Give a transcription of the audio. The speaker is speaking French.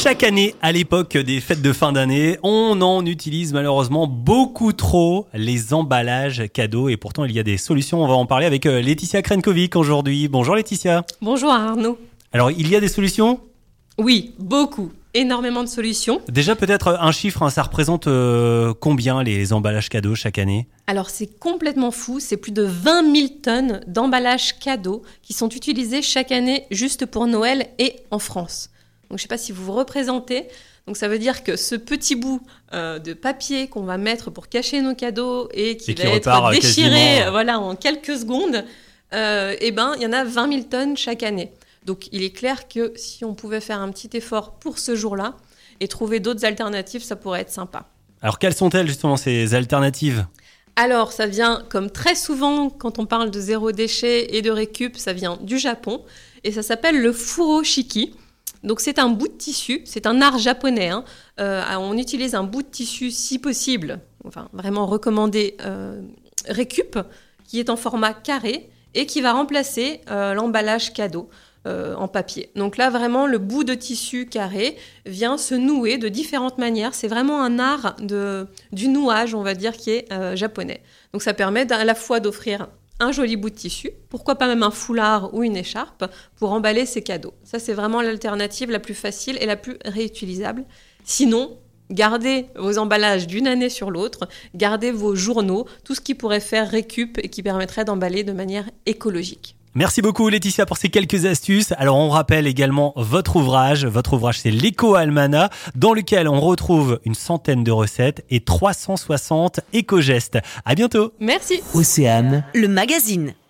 Chaque année, à l'époque des fêtes de fin d'année, on en utilise malheureusement beaucoup trop les emballages cadeaux et pourtant il y a des solutions. On va en parler avec Laetitia Krenkovic aujourd'hui. Bonjour Laetitia. Bonjour Arnaud. Alors il y a des solutions ? Oui, beaucoup. Énormément de solutions. Déjà peut-être un chiffre, ça représente combien les emballages cadeaux chaque année ? Alors c'est complètement fou, c'est plus de 20 000 tonnes d'emballages cadeaux qui sont utilisés chaque année juste pour Noël et en France. Donc je ne sais pas si vous vous représentez. Donc ça veut dire que ce petit bout de papier qu'on va mettre pour cacher nos cadeaux et qui va être déchiré en quelques secondes, il y en a 20 000 tonnes chaque année. Donc il est clair que si on pouvait faire un petit effort pour ce jour-là et trouver d'autres alternatives, ça pourrait être sympa. Alors quelles sont-elles justement ces alternatives ? Alors ça vient, comme très souvent quand on parle de zéro déchet et de récup, ça vient du Japon et ça s'appelle le furoshiki. Donc c'est un bout de tissu, c'est un art japonais. On utilise un bout de tissu si possible, enfin vraiment recommandé récup, qui est en format carré et qui va remplacer l'emballage cadeau. En papier. Donc là, vraiment, le bout de tissu carré vient se nouer de différentes manières. C'est vraiment un art du nouage, on va dire, qui est japonais. Donc ça permet à la fois d'offrir un joli bout de tissu, pourquoi pas même un foulard ou une écharpe, pour emballer ses cadeaux. Ça, c'est vraiment l'alternative la plus facile et la plus réutilisable. Sinon, gardez vos emballages d'une année sur l'autre, gardez vos journaux, tout ce qui pourrait faire récup et qui permettrait d'emballer de manière écologique. Merci beaucoup Laetitia pour ces quelques astuces. Alors on rappelle également votre ouvrage. Votre ouvrage c'est l'Éco-Almanach dans lequel on retrouve une centaine de recettes et 360 éco-gestes. À bientôt. Merci. Océane, le magazine.